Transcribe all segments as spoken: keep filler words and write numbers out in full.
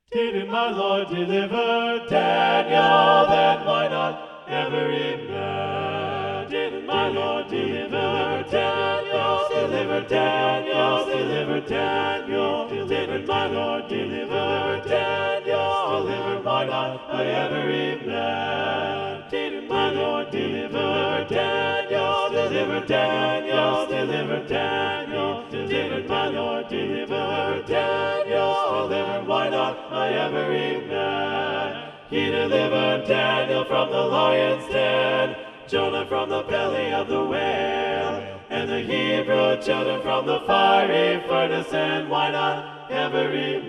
Didn't my Lord deliver Daniel? Then why not every man? Didn't my Lord deliver Daniel? Deliver Daniel, deliver Daniel. Didn't my Lord deliver Daniel? Deliver why not every man? Didn't my Lord deliver Daniel? Deliver Daniel, deliver Daniel. Didn't my Lord deliver Daniel? Deliver why not every man? He delivered Daniel from the lion's den, Jonah from the belly of the whale, and the Hebrew children from the fiery furnace. And why not every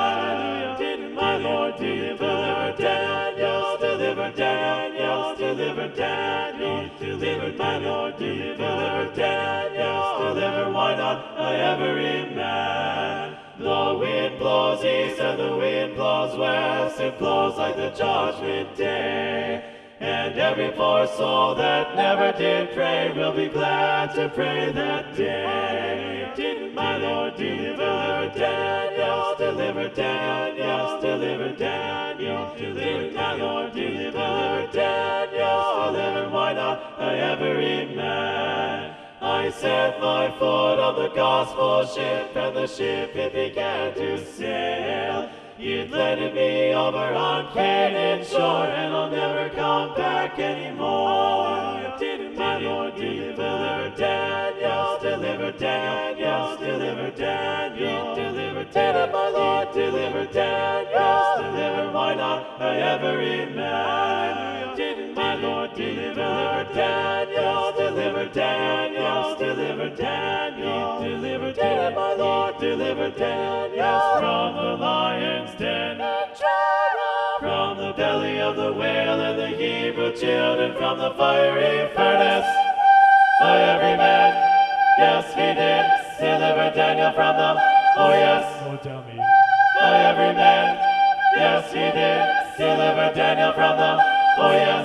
man? Didn't my Lord deliver Daniel? Deliver Daniel, deliver Daniel. Didn't my Lord deliver Daniel? Deliver why not every man? The wind blows east and the wind blows west. It blows like the judgment day. And every poor soul that never did pray will be glad to pray that day. Didn't my Lord deliver Daniel? Deliver Daniel, deliver Daniel. Didn't my Lord deliver Daniel? Deliver why not every man? I set my foot on the gospel ship, and the ship it began to sail. You'd landed me over on Canaan shore, and I'll never come back anymore. Didn't my Lord deliver Daniel? Deliver Daniel, deliver Daniel. Deliver Didn't my Lord deliver Daniel? Deliver why not every man? Didn't my Lord deliver Daniel? Deliver Daniel, deliver Daniel. Deliver Didn't my Lord deliver Daniel? From the lion's den, from the belly of the whale, and the Hebrew children from the fiery furnace. By every man, yes he did, deliver Daniel from the, oh yes, Oh, tell me. by every man, yes he did, deliver Daniel from the, oh yes.